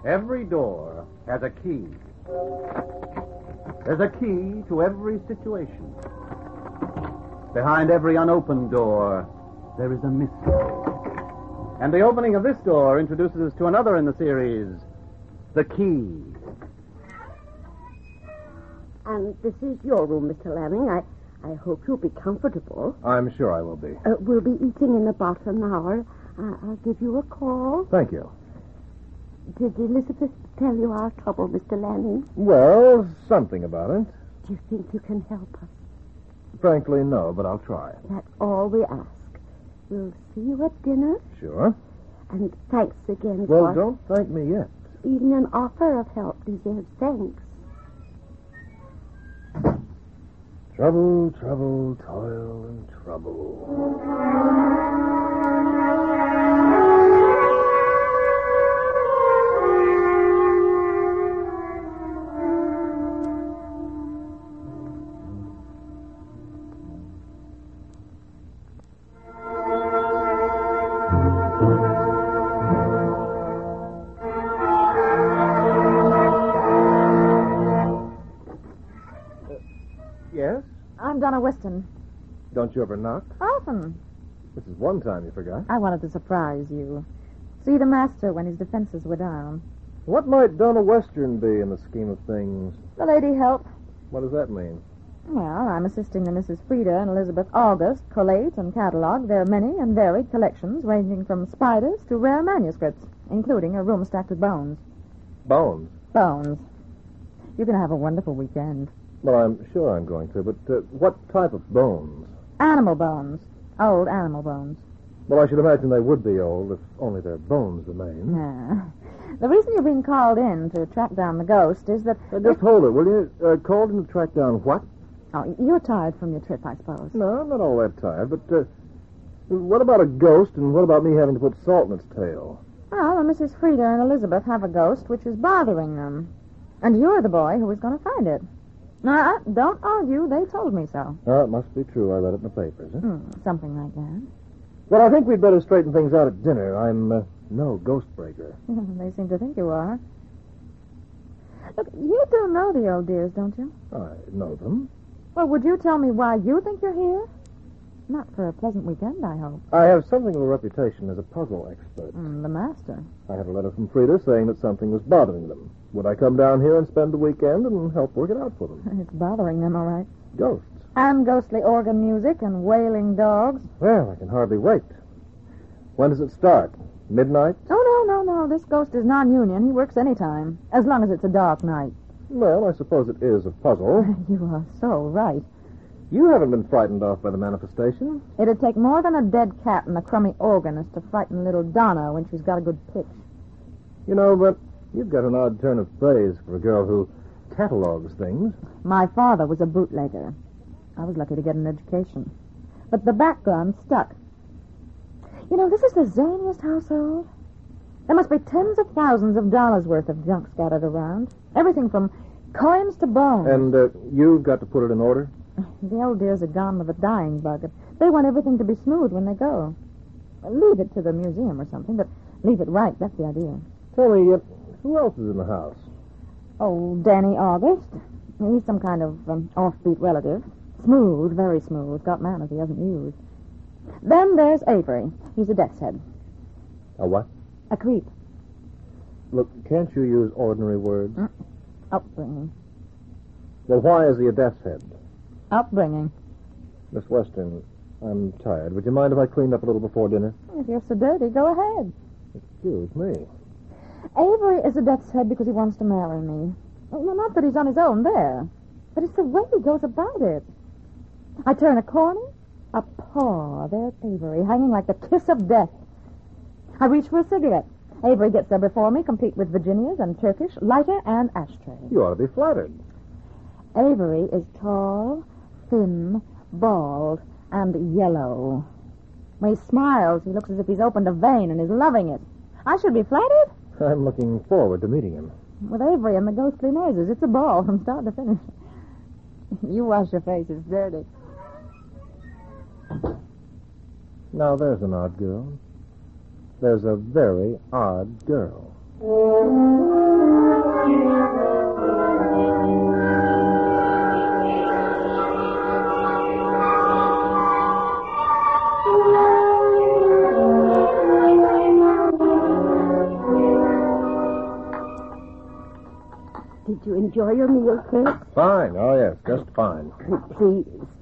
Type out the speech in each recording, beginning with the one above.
Every door has a key. There's a key to every situation. Behind every unopened door, there is a mystery. And the opening of this door introduces us to another in the series, The Key. And this is your room, Mr. Lanning. I hope you'll be comfortable. I'm sure I will be. We'll be eating in about an hour. I'll give you a call. Thank you. Did Elizabeth tell you our trouble, Mr. Lanning? Well, something about it. Do you think you can help us? Frankly, no, but I'll try. That's all we ask. We'll see you at dinner. Sure. And thanks again Well, don't thank me yet. Even an offer of help deserves thanks. Trouble, trouble, toil, and trouble. Yes? I'm Donna Weston. Don't you ever knock? Often. This is one time you forgot. I wanted to surprise you. See the master when his defenses were down. What might Donna Western be in the scheme of things? The lady help. What does that mean? Well, I'm assisting the Mrs. Frieda and Elizabeth August collate and catalog their many and varied collections ranging from spiders to rare manuscripts, including a room stacked with bones. Bones? Bones. You're going to have a wonderful weekend. Well, I'm sure I'm going to, but what type of bones? Animal bones. Old animal bones. Well, I should imagine they would be old if only their bones remain. Yeah. The reason you're being called in to track down the ghost is that... Just hold it, will you? Called in to track down what? Oh, you're tired from your trip, I suppose. No, I'm not all that tired, but what about a ghost, and what about me having to put salt in its tail? Well, Mrs. Frieda and Elizabeth have a ghost which is bothering them. And you're the boy who was going to find it. Don't argue. They told me so. Oh, it must be true. I read it in the papers. Huh? Something like that. Well, I think we'd better straighten things out at dinner. I'm no ghost breaker. They seem to think you are. Look, you do know the old dears, don't you? I know them. Well, would you tell me why you think you're here? Not for a pleasant weekend, I hope. I have something of a reputation as a puzzle expert. The master. I had a letter from Frieda saying that something was bothering them. Would I come down here and spend the weekend and help work it out for them? It's bothering them, all right. Ghosts. And ghostly organ music and wailing dogs. Well, I can hardly wait. When does it start? Midnight? Oh, no. This ghost is non-union. He works any time, as long as it's a dark night. Well, I suppose it is a puzzle. You are so right. You haven't been frightened off by the manifestation. It'd take more than a dead cat and a crummy organist to frighten little Donna when she's got a good pitch. You know, but you've got an odd turn of phrase for a girl who catalogs things. My father was a bootlegger. I was lucky to get an education. But the background stuck. You know, this is the zaniest household. There must be tens of thousands of dollars worth of junk scattered around. Everything from coins to bones. And you've got to put it in order? The old dears are gone with a dying bug. They want everything to be smooth when they go. Leave it to the museum or something, but leave it right. That's the idea. Tell me, who else is in the house? Oh, Danny August. He's some kind of offbeat relative. Smooth, very smooth. Got manners he hasn't used. Then there's Avery. He's a death's head. A what? A creep. Look, can't you use ordinary words? Upbringing. Well, why is he a death's head? Upbringing. Miss Western, I'm tired. Would you mind if I cleaned up a little before dinner? If you're so dirty, go ahead. Excuse me. Avery is a death's head because he wants to marry me. Well, not that he's on his own there, but it's the way he goes about it. I turn a corner, a paw. There's Avery, hanging like the kiss of death. I reach for a cigarette. Avery gets there before me, complete with Virginias and Turkish, lighter and ashtray. You ought to be flattered. Avery is tall, thin, bald, and yellow. When he smiles, he looks as if he's opened a vein and is loving it. I should be flattered. I'm looking forward to meeting him. With Avery and the ghostly noises, it's a ball from start to finish. You wash your face, it's dirty. Now, there's an odd girl. There's a very odd girl. Did you enjoy your meal, Kurt? Fine. Oh, yes, just fine. Please.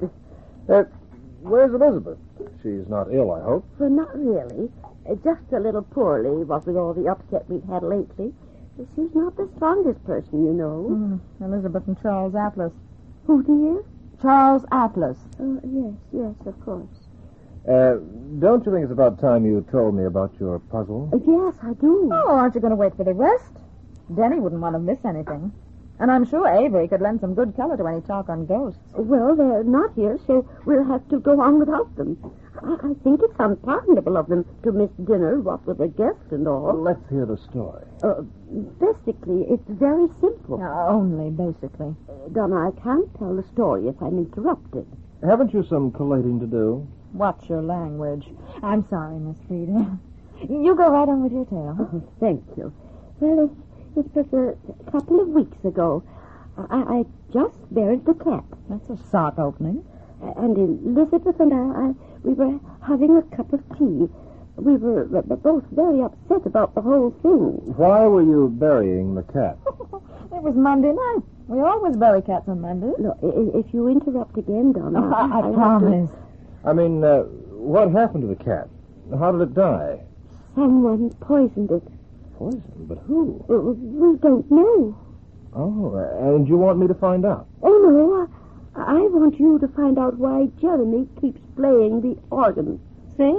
Where's Elizabeth? She's not ill, I hope. Well, not really. Just a little poorly, what with all the upset we've had lately. She's not the strongest person, you know. Elizabeth and Charles Atlas. Who, dear? Charles Atlas. Yes, of course. Don't you think it's about time you told me about your puzzle? Yes, I do. Oh, aren't you going to wait for the rest? Denny wouldn't want to miss anything. And I'm sure Avery could lend some good color to any talk on ghosts. Well, they're not here, so we'll have to go on without them. I think it's unpardonable of them to miss dinner, what with a guest and all. Let's hear the story. Basically, it's very simple. Only basically. Donna, I can't tell the story if I'm interrupted. Haven't you some collating to do? Watch your language. I'm sorry, Miss Frida. You go right on with your tale. Oh, thank you. Well, it was a couple of weeks ago. I just buried the cat. That's a sock opening. And Elizabeth and we were having a cup of tea. We were both very upset about the whole thing. Why were you burying the cat? It was Monday night. We always bury cats on Mondays. No, if you interrupt again, Donna... I promise. I mean, what happened to the cat? How did it die? Someone poisoned it. Poison? But who? We don't know. Oh, and you want me to find out? Oh, no. I want you to find out why Jeremy keeps playing the organ. See?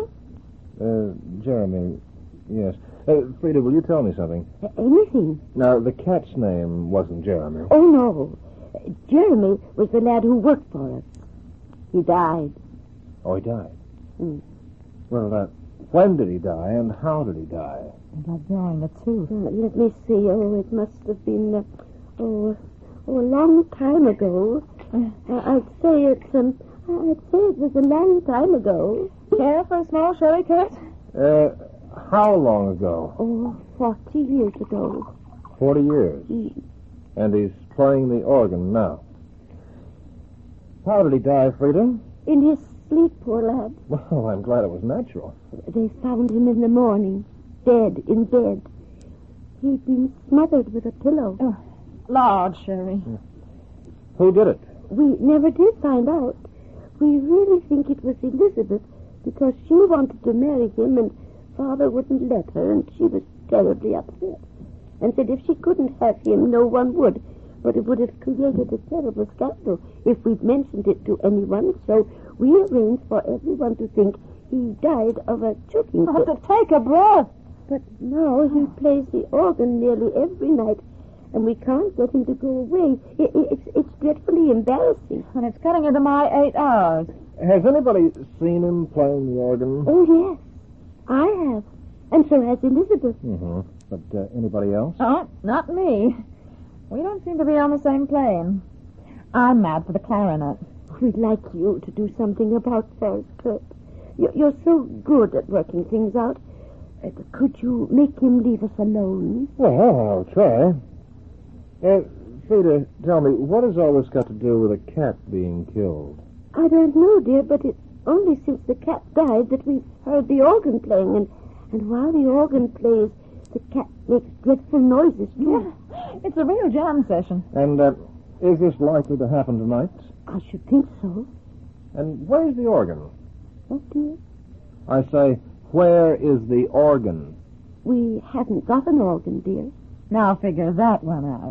Jeremy, yes. Frida, will you tell me something? Anything. Now, the cat's name wasn't Jeremy. Oh, no. Jeremy was the lad who worked for us. He died. Oh, he died? Mm. Well, when did he die and how did he die? Like drawing a tooth. Let me see. Oh, it must have been, a long time ago. I'd say it was a long time ago. Care for a small sherry, Kurt? How long ago? Oh, 40 years ago. 40 years. Mm. And he's playing the organ now. How did he die, Frida? In his sleep, poor lad. Well, I'm glad it was natural. They found him in the morning, dead in bed. He'd been smothered with a pillow. Oh, Lord, Sherry. Who did it? We never did find out. We really think it was Elizabeth because she wanted to marry him and Father wouldn't let her, and she was terribly upset and said if she couldn't have him, no one would. But it would have created a terrible scandal if we'd mentioned it to anyone, so we arranged for everyone to think he died of a choking fit. To take a breath. But now he plays the organ nearly every night, and we can't get him to go away. It's dreadfully embarrassing. And it's cutting into my 8 hours. Has anybody seen him playing the organ? Oh, yes. I have. And so has Elizabeth. Mm-hmm. But anybody else? Oh, not me. We don't seem to be on the same plane. I'm mad for the clarinet. We'd like you to do something about that, Kurt. You're so good at working things out. Could you make him leave us alone? Well, I'll try. Frida, tell me, what has all this got to do with a cat being killed? I don't know, dear, but it's only since the cat died that we've heard the organ playing, and while the organ plays, the cat makes dreadful noises, too. Yeah, it's a real jam session. And is this likely to happen tonight? I should think so. And where's the organ? What, dear? I say, where is the organ? We haven't got an organ, dear. Now figure that one out.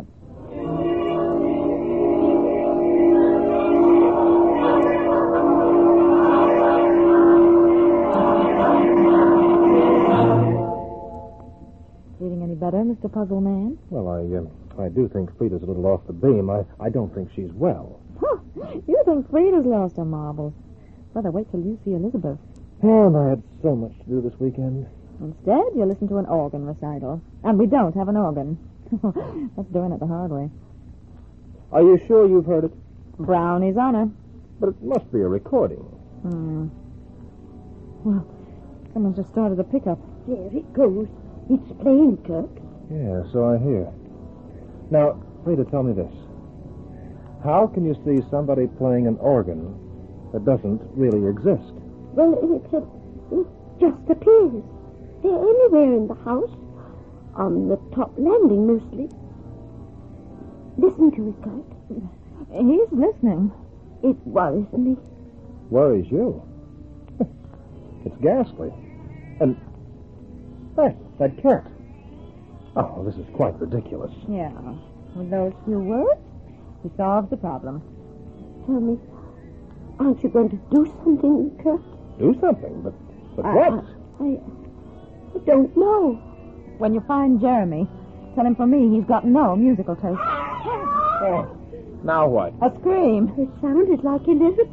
Feeling any better, Mr. Puzzle Man? Well, I do think Frida's a little off the beam. I don't think she's well. Huh, you think Frida's lost her marbles. Brother, wait till you see Elizabeth. And I had so much to do this weekend. Instead, you listen to an organ recital. And we don't have an organ. That's doing it the hard way. Are you sure you've heard it? Brownie's on her. But it must be a recording. Well, someone just started the pickup. There it goes. It's playing, Kirk. Yeah, so I hear. Now, Frida, tell me this. How can you see somebody playing an organ that doesn't really exist? Well, it just appears. They're anywhere in the house. On the top landing, mostly. Listen to it, Kurt. He's listening. It worries me. Worries you? It's ghastly. And that cat. Oh, this is quite ridiculous. Yeah. With those few words, he solves the problem. Tell me, aren't you going to do something, Kurt? Do something, but what? I don't know. When you find Jeremy, tell him for me he's got no musical taste. Oh, now what? A scream. It sounded like Elizabeth.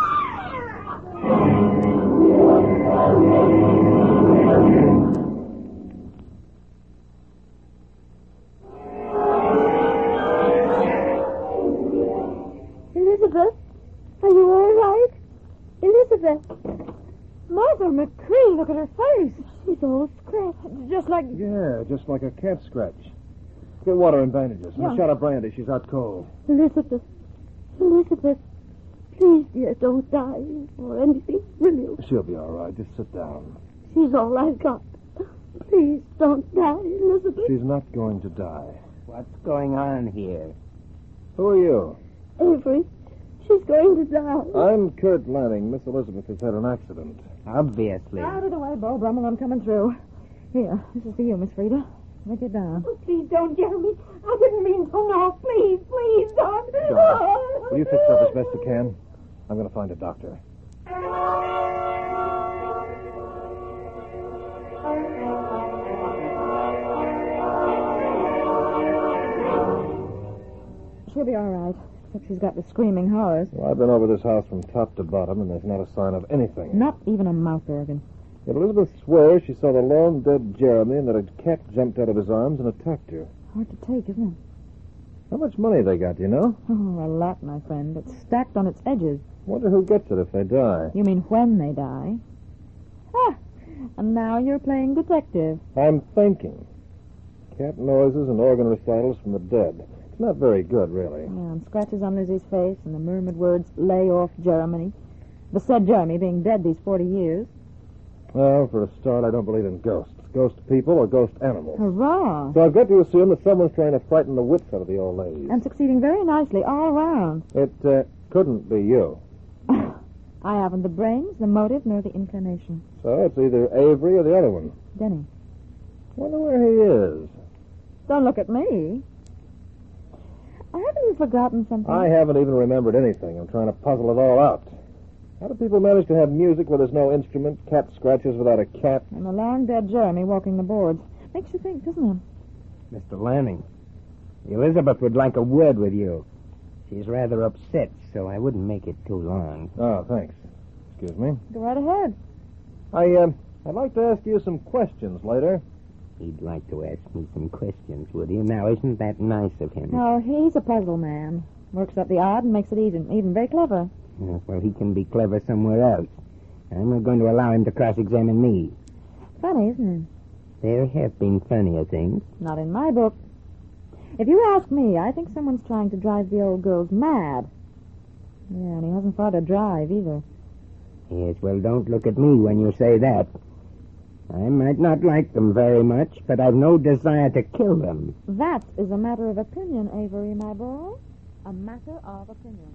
Elizabeth, are you all right? Elizabeth. Mother McCree, look at her face. She's all scratched. Just like... Yeah, just like a cat scratch. Get water and bandages. And a shot of brandy. She's out cold. Elizabeth. Elizabeth. Please, dear, don't die or anything, will you? She'll be all right. Just sit down. She's all I've got. Please don't die, Elizabeth. She's not going to die. What's going on here? Who are you? Avery, she's going to die. I'm Kurt Lanning. Miss Elizabeth has had an accident. Obviously. Out of the way, Bo Brummel, I'm coming through. Here, this is for you, Miss Frida. Let it down. Oh, please don't, Jeremy. I didn't mean to. No, please, please don't. John, will you fix her up as best you can? I'm going to find a doctor. She'll be all right, except she's got the screaming horrors. Well, I've been over this house from top to bottom, and there's not a sign of anything. Not even a mouth organ. Yet Elizabeth swears she saw the lone dead Jeremy and that a cat jumped out of his arms and attacked her. Hard to take, isn't it? How much money they got, do you know? Oh, a lot, my friend. It's stacked on its edges. Wonder who gets it if they die. You mean when they die? Ah, and now you're playing detective. I'm thinking. Cat noises and organ recitals from the dead. It's not very good, really. Yeah, and scratches on Lizzie's face and the murmured words, lay off Jeremy. The said Jeremy being dead these 40 years. Well, for a start, I don't believe in ghosts. Ghost people or ghost animals. Hurrah! So I've got to assume that someone's trying to frighten the wits out of the old lady. And succeeding very nicely all around. It couldn't be you. I haven't the brains, the motive, nor the inclination. So it's either Avery or the other one. Denny. Wonder where he is. Don't look at me. Haven't you forgotten something? I haven't even remembered anything. I'm trying to puzzle it all out. How do people manage to have music where there's no instrument, cat scratches without a cat? And the long-dead Jeremy walking the boards. Makes you think, doesn't it? Mr. Lanning, Elizabeth would like a word with you. She's rather upset, so I wouldn't make it too long. Oh, thanks. Excuse me. Go right ahead. I'd like to ask you some questions later. He'd like to ask me some questions, would he? Now, isn't that nice of him? No, he's a puzzle man. Works up the odd and makes it even very clever. Yes, well, he can be clever somewhere else. I'm not going to allow him to cross-examine me. Funny, isn't it? There have been funnier things. Not in my book. If you ask me, I think someone's trying to drive the old girls mad. Yeah, and he hasn't far to drive, either. Yes, well, don't look at me when you say that. I might not like them very much, but I've no desire to kill them. That is a matter of opinion, Avery, my boy. A matter of opinion.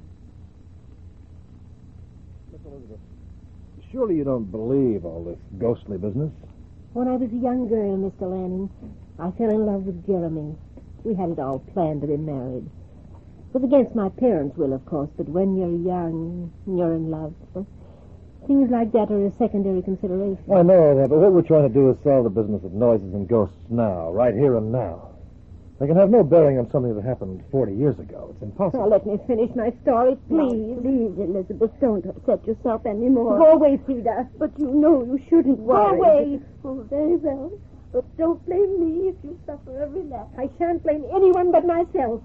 Miss Elizabeth, surely you don't believe all this ghostly business? When I was a young girl, Mr. Lanning, I fell in love with Jeremy. We had it all planned to be married. It was against my parents' will, of course, but when you're young, you're in love. Things like that are a secondary consideration. I know that, but what we're trying to do is solve the business of noises and ghosts now, right here and now. They can have no bearing on something that happened 40 years ago. It's impossible. Now, let me finish my story, please. No, please, Elizabeth, don't upset yourself anymore. Go away, Frida. But you know you shouldn't worry. Go away. Oh, very well. But don't blame me if you suffer a relapse. I shan't blame anyone but myself.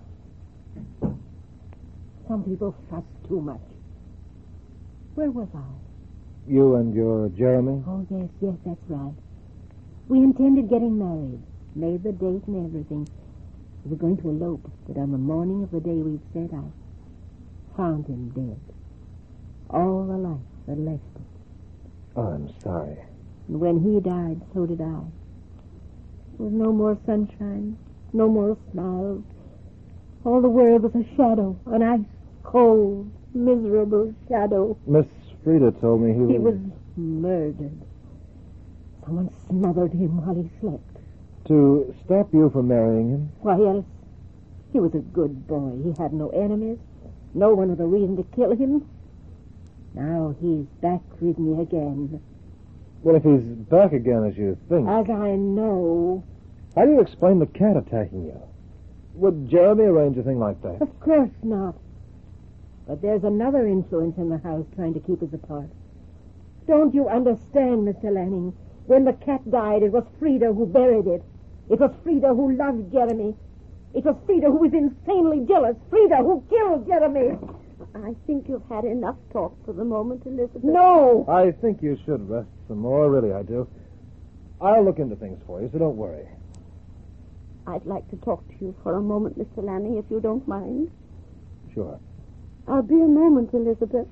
Some people fuss too much. Where was I? You and your Jeremy? Oh, yes, that's right. We intended getting married. made the date and everything. We were going to elope, but on the morning of the day we'd set out, found him dead. All the life that left him. Oh, I'm sorry. And when he died, so did I. There was no more sunshine, no more smiles. All the world was a shadow, an ice-cold, miserable shadow. Miss Frida told me He was murdered. Someone smothered him while he slept. to stop you from marrying him. Why, yes. He was a good boy. He had no enemies. No one with a reason to kill him. Now he's back with me again. Well, if he's back again as you think, As I know. how do you explain the cat attacking you? Would Jeremy arrange a thing like that? Of course not. But there's another influence in the house trying to keep us apart. Don't you understand, Mr. Lanning? When the cat died, it was Frida who buried it. It was Frida who loved Jeremy. It was Frida who was insanely jealous. Frida who killed Jeremy. I think you've had enough talk for the moment, Elizabeth. No! I think you should rest some more. Really, I do. I'll look into things for you, so don't worry. I'd like to talk to you for a moment, Mr. Lanning, if you don't mind. Sure. I'll be a moment, Elizabeth.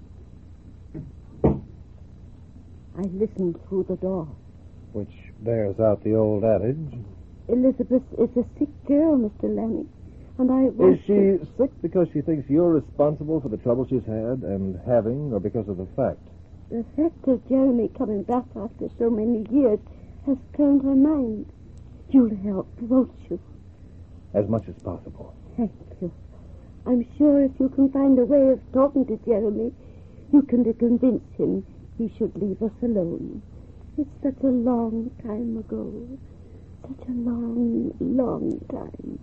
I listened through the door. Which bears out the old adage. Elizabeth is a sick girl, Mr. Lanning, and I Is want she to... sick because she thinks you're responsible for the trouble she's had and having, or because of the fact? The fact of Jeremy coming back after so many years has turned her mind. You'll help, won't you? As much as possible. Thank you. I'm sure if you can find a way of talking to Jeremy, you can convince him he should leave us alone. It's such a long time ago. Such a long, long time.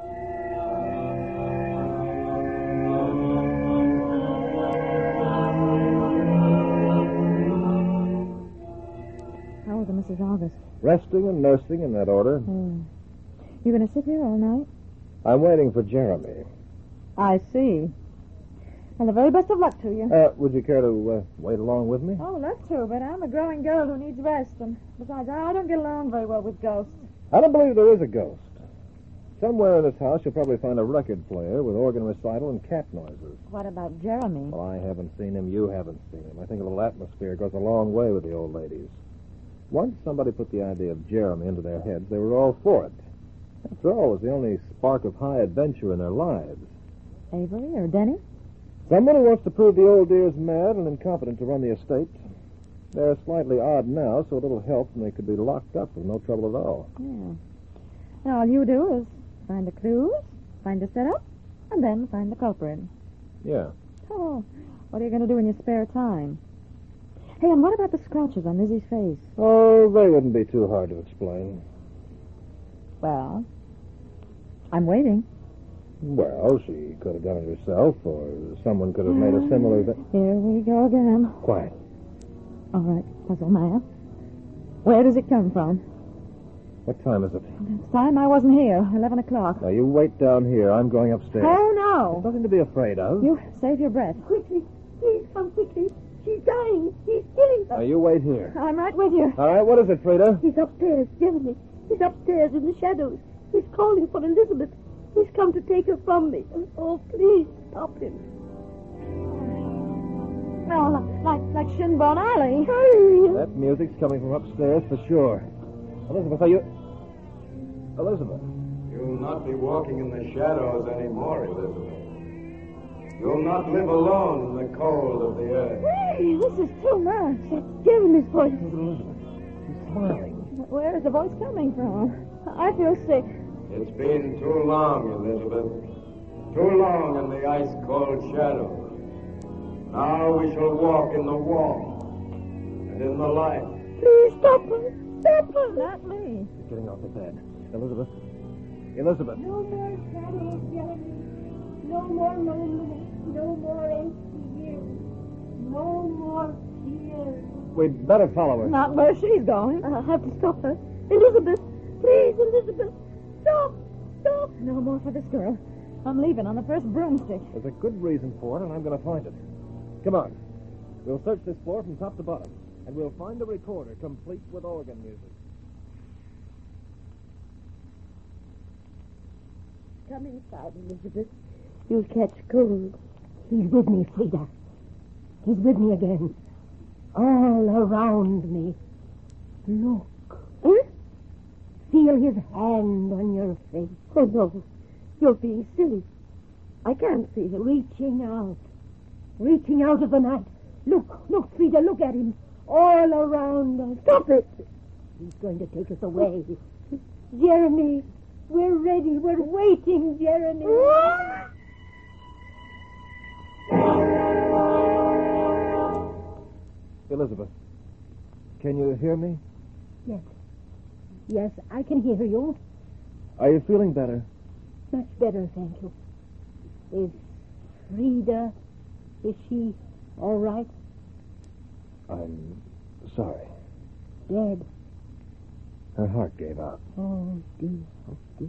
How is Mrs. August? Resting and nursing in that order. You going to sit here all night? I'm waiting for Jeremy. I see. Well, the very best of luck to you. Would you care to wait along with me? Oh, love to, but I'm a growing girl who needs rest. And besides, I don't get along very well with ghosts. I don't believe there is a ghost. Somewhere in this house you'll probably find a record player with organ recital and cat noises. What about Jeremy? Well, I haven't seen him. You haven't seen him. I think a little atmosphere goes a long way with the old ladies. Once somebody put the idea of Jeremy into their heads, they were all for it. After all, it was the only spark of high adventure in their lives. Avery or Denny? Someone who wants to prove the old dear's mad and incompetent to run the estate. They're slightly odd now, so a little help and they could be locked up with no trouble at all. Yeah. Now, all you do is find the clues, find the setup, and then find the culprit. Yeah. Oh, what are you going to do in your spare time? Hey, and what about the scratches on Lizzie's face? Oh, they wouldn't be too hard to explain. Well, I'm waiting. Well, she could have done it herself, or someone could have made a similar... Here we go again. Quiet. All right, puzzle man. Where does it come from? What time is it? It's time I wasn't here. 11 o'clock. Now, you wait down here. I'm going upstairs. Oh, no. Nothing to be afraid of. You save your breath. Quickly, please come quickly. She's dying. He's killing Now, her. you wait here. I'm right with you. All right, what is it, Frida? He's upstairs, Jeremy. He's upstairs in the shadows. He's calling for Elizabeth. He's come to take her from me. Oh, please stop him. Oh, like Shinbone Alley. Hurry. That music's coming from upstairs for sure. Elizabeth, are you... Elizabeth. You'll not be walking in the shadows anymore, Elizabeth. You'll not live alone in the cold of the earth. Hey, this is too much. That's Jeremy's voice. Look at Elizabeth. She's smiling. Where is the voice coming from? I feel sick. It's been too long, Elizabeth. Too long in the ice-cold shadows. Now we shall walk in the warmth and in the light. Please stop her. Stop her. Not me. She's getting off the bed. Elizabeth. Elizabeth. No more shadows, Jeremy. No more loneliness. No more empty years. No more tears. We'd better follow her. Not where she's going. I'll have to stop her. Elizabeth. Please, Elizabeth. Stop. Stop. No more for this girl. I'm leaving on the first broomstick. There's a good reason for it, and I'm going to find it. Come on. We'll search this floor from top to bottom, and we'll find the recorder complete with organ music. Come inside, Elizabeth. You'll catch cold. He's with me, Frida. He's with me again. All around me. Look. Huh? Feel his hand on your face. Oh, no. You're being silly. I can't see him. Reaching out of the night. Look, Frida, look at him. All around us. Stop it. He's going to take us away. Jeremy, we're ready. We're waiting, Jeremy. Elizabeth, can you hear me? Yes, I can hear you. Are you feeling better? Much better, thank you. Is Frida, is she all right? I'm sorry. Dead. Her heart gave out. Oh, dear, oh, dear.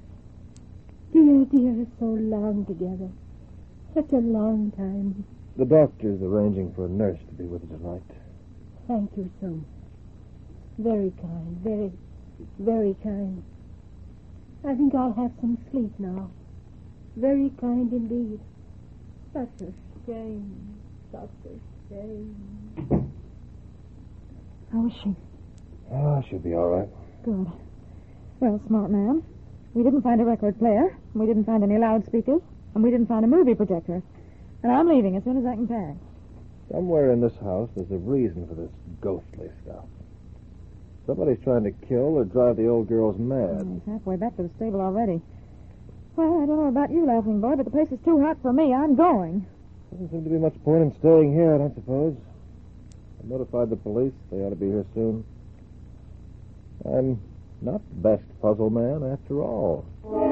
Dear, so long together. Such a long time. The doctor's arranging for a nurse to be with her tonight. Thank you so much. Very kind, very, very kind. I think I'll have some sleep now. Very kind indeed. Such a shame, such a shame. How is she? Oh, she'll be all right. Good. Well, smart man, we didn't find a record player, we didn't find any loudspeakers, and we didn't find a movie projector. And I'm leaving as soon as I can pack. Somewhere in this house, there's a reason for this ghostly stuff. Somebody's trying to kill or drive the old girls mad. He's halfway back to the stable already. Well, I don't know about you, Laughing Boy, but the place is too hot for me. I'm going. Doesn't seem to be much point in staying here, I don't suppose. I notified the police. They ought to be here soon. I'm not the best puzzle man, after all.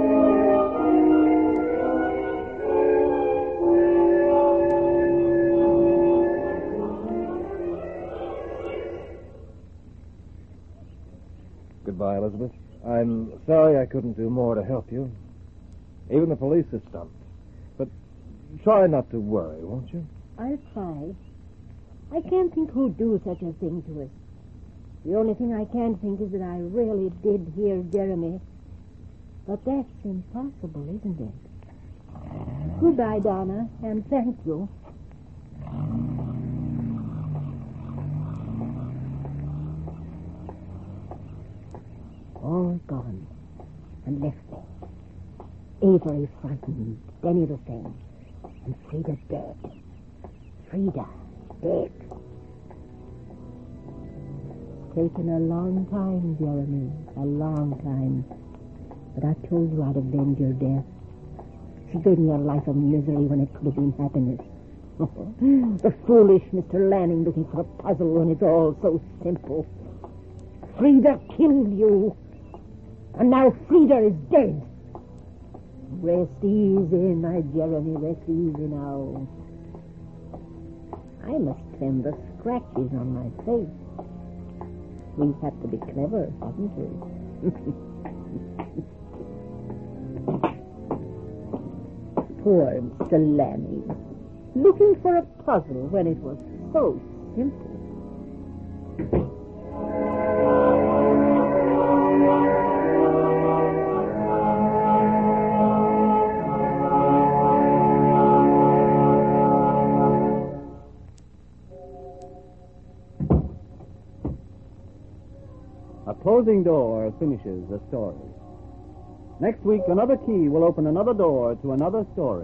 Goodbye, Elizabeth. I'm sorry I couldn't do more to help you. Even the police are stumped. But try not to worry, won't you? I'll try. I can't think who'd do such a thing to us. The only thing I can think is that I really did hear Jeremy. But that's impossible, isn't it? Goodbye, Donna, and thank you. All gone and left me. Avery frightened, Denny the same, and Frida dead. Frida dead. Taken a long time, Jeremy, a long time. But I told you I'd avenge your death. She gave me a life of misery when it could have been happiness. The foolish Mr. Lanning looking for a puzzle when it's all so simple. Frida killed you. And now Frida is dead. Rest easy, my Jeremy, rest easy now. I must trim the scratches on my face. We have to be clever, haven't we? Poor Mr. Lanning. Looking for a puzzle when it was so simple. A closing door finishes a story. Next week, another key will open another door to another story.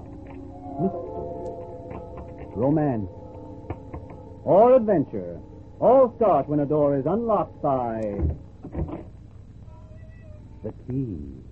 Mystery, romance, or adventure all start when a door is unlocked by the key.